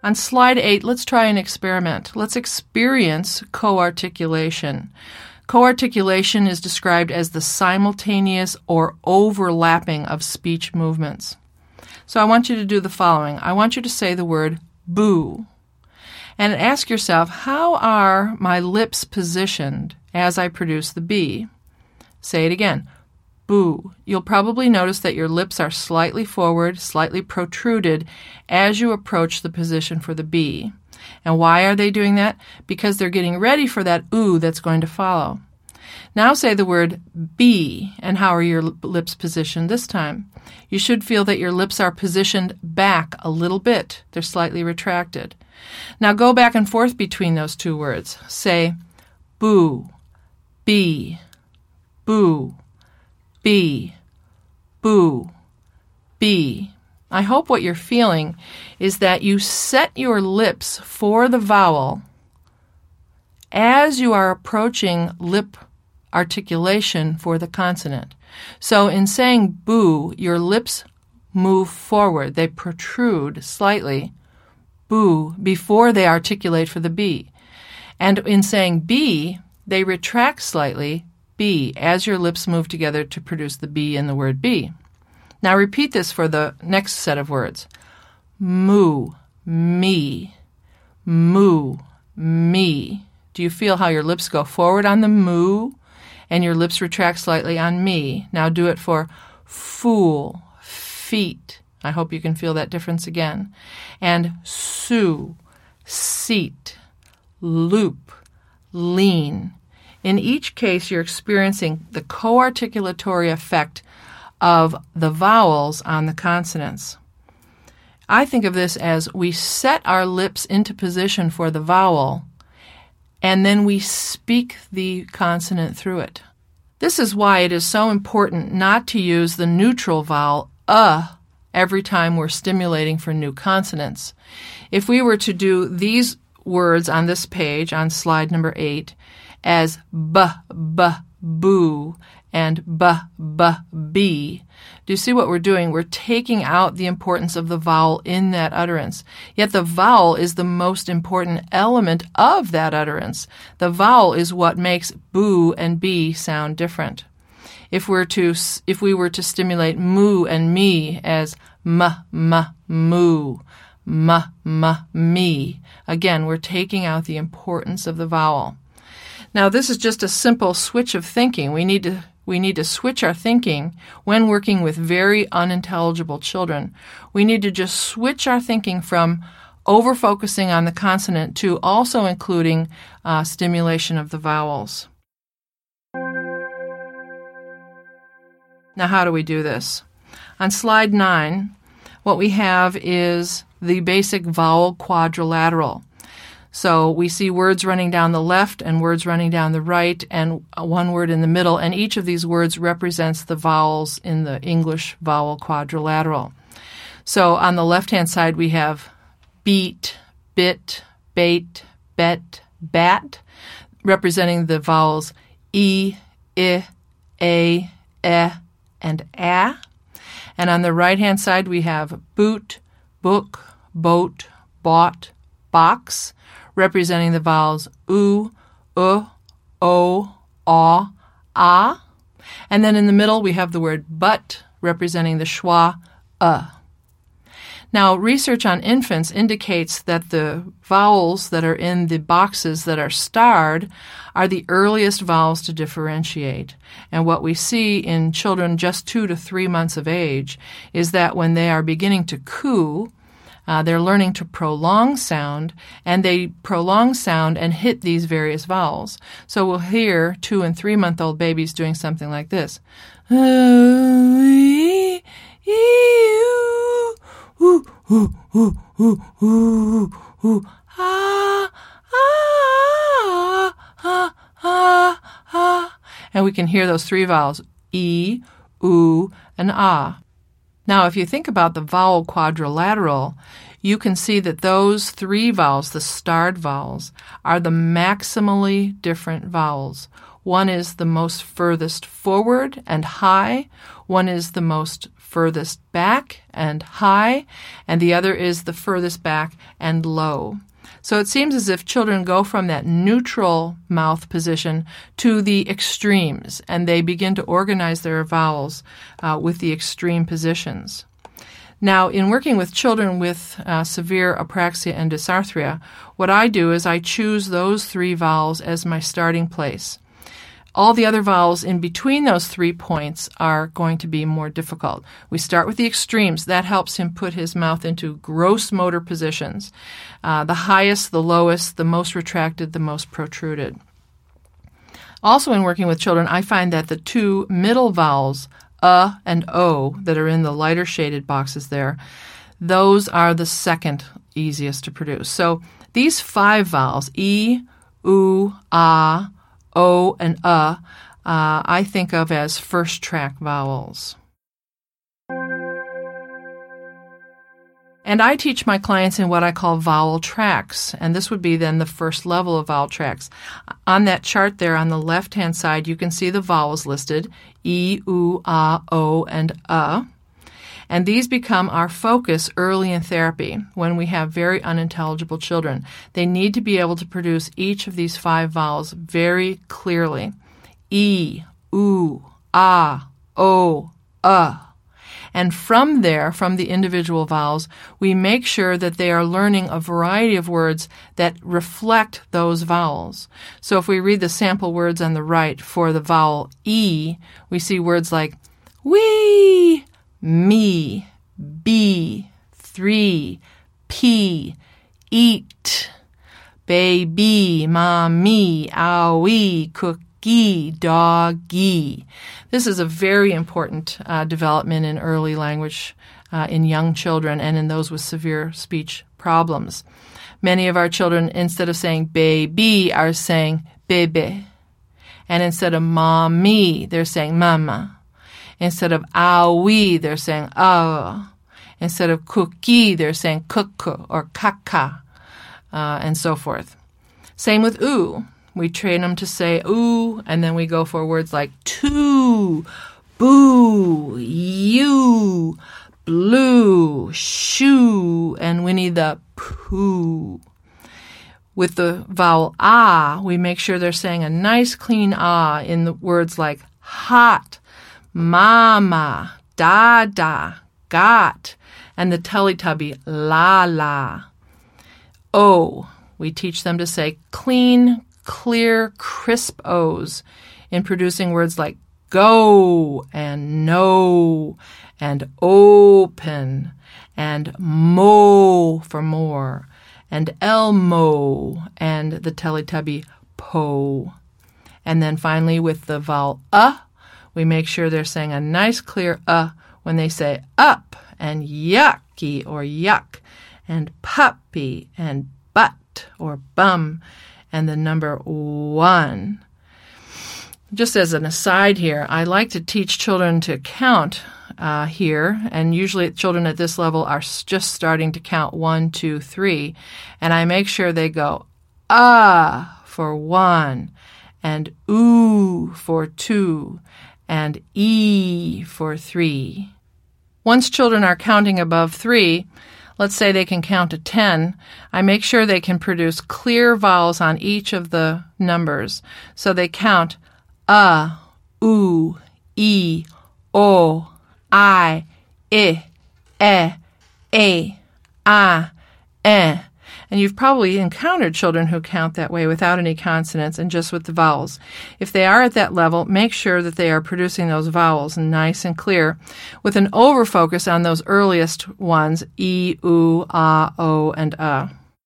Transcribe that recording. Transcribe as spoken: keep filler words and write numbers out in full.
On slide eight, let's try an experiment. Let's experience co-articulation. Co-articulation is described as the simultaneous or overlapping of speech movements. So I want you to do the following. I want you to say the word boo. And ask yourself, how are my lips positioned as I produce the B? Say it again. Boo. You'll probably notice that your lips are slightly forward, slightly protruded as you approach the position for the B. And why are they doing that? Because they're getting ready for that ooh that's going to follow. Now say the word B, and how are your lips positioned this time? You should feel that your lips are positioned back a little bit. They're slightly retracted. Now go back and forth between those two words. Say boo, B, boo, B, boo, B. I hope what you're feeling is that you set your lips for the vowel as you are approaching lip articulation for the consonant. So in saying boo, your lips move forward. They protrude slightly, boo, before they articulate for the B. And in saying B, they retract slightly, B, as your lips move together to produce the B in the word B. Now repeat this for the next set of words. Moo, me, moo, me. Do you feel how your lips go forward on the moo and your lips retract slightly on me? Now do it for fool, feet. I hope you can feel that difference again. And sue, seat, loop, lean. In each case, you're experiencing the co-articulatory effect of the vowels on the consonants. I think of this as we set our lips into position for the vowel, and then we speak the consonant through it. This is why it is so important not to use the neutral vowel uh every time we're stimulating for new consonants. If we were to do these words on this page, on slide number eight, as b, b, boo, and b, b, b. Do you see what we're doing? We're taking out the importance of the vowel in that utterance. Yet the vowel is the most important element of that utterance. The vowel is what makes boo and b sound different. If we're to, if we were to stimulate moo and me as m, m, moo, m, m, me, again, we're taking out the importance of the vowel. Now, this is just a simple switch of thinking. We need to we need to switch our thinking when working with very unintelligible children. We need to just switch our thinking from over-focusing on the consonant to also including uh, stimulation of the vowels. Now, how do we do this? On slide nine, what we have is the basic vowel quadrilateral. So we see words running down the left and words running down the right and one word in the middle, and each of these words represents the vowels in the English vowel quadrilateral. So on the left-hand side we have beat, bit, bait, bet, bat, representing the vowels E, I, A, E, and A. And on the right-hand side we have boot, book, boat, bought, box, representing the vowels oo, uh, o, aw, ah. And then in the middle we have the word but, representing the schwa, uh. Now, research on infants indicates that the vowels that are in the boxes that are starred are the earliest vowels to differentiate. And what we see in children just two to three months of age is that when they are beginning to coo, Uh, they're learning to prolong sound, and they prolong sound and hit these various vowels. So we'll hear two- and three-month-old babies doing something like this. And we can hear those three vowels, E, oo, and ah. Now, if you think about the vowel quadrilateral, you can see that those three vowels, the starred vowels, are the maximally different vowels. One is the most furthest forward and high. One is the most furthest back and high, and the other is the furthest back and low. So it seems as if children go from that neutral mouth position to the extremes, and they begin to organize their vowels uh, with the extreme positions. Now, in working with children with uh, severe apraxia and dysarthria, what I do is I choose those three vowels as my starting place. All the other vowels in between those three points are going to be more difficult. We start with the extremes. That helps him put his mouth into gross motor positions. Uh, the highest, the lowest, the most retracted, the most protruded. Also, in working with children, I find that the two middle vowels, uh and o, that are in the lighter shaded boxes there, those are the second easiest to produce. So these five vowels, e, u, ah, o, and uh, uh, I think of as first track vowels. And I teach my clients in what I call vowel tracks, and this would be then the first level of vowel tracks. On that chart there on the left-hand side, you can see the vowels listed, e, u, ah, o, and uh. And these become our focus early in therapy when we have very unintelligible children. They need to be able to produce each of these five vowels very clearly. E, u, ah, o, uh. And from there, from the individual vowels, we make sure that they are learning a variety of words that reflect those vowels. So if we read the sample words on the right for the vowel E, we see words like wee, me, be, three, pee, eat, baby, mommy, owie, cookie, doggy. This is a very important uh, development in early language uh, in young children and in those with severe speech problems. Many of our children, instead of saying baby, are saying bebe. And instead of mommy, they're saying mama. Instead of awi, they're saying ah. Instead of cookie, they're saying kuku or kaka, uh, and so forth. Same with oo. We train them to say ooh, and then we go for words like two, boo, you, blue, shoe, and Winnie the Pooh. With the vowel ah, we make sure they're saying a nice clean ah in the words like hot, mama, dada, got, and the Teletubby la la. O, we teach them to say clean, clear, crisp O's in producing words like go and no and open and mo for more and Elmo and the Teletubby po. And then finally with the vowel uh, we make sure they're saying a nice clear uh when they say up and yucky or yuck and puppy and butt or bum and the number one. Just as an aside here, I like to teach children to count uh, here, and usually children at this level are just starting to count one, two, three, and I make sure they go ah for one, and ooh for two, and e for three. Once children are counting above three, let's say they can count to ten, I make sure they can produce clear vowels on each of the numbers. So they count a, u, e, o, I, I, e, a, a, e. And you've probably encountered children who count that way without any consonants and just with the vowels. If they are at that level, make sure that they are producing those vowels nice and clear with an overfocus on those earliest ones, e, u, ah, o, and uh.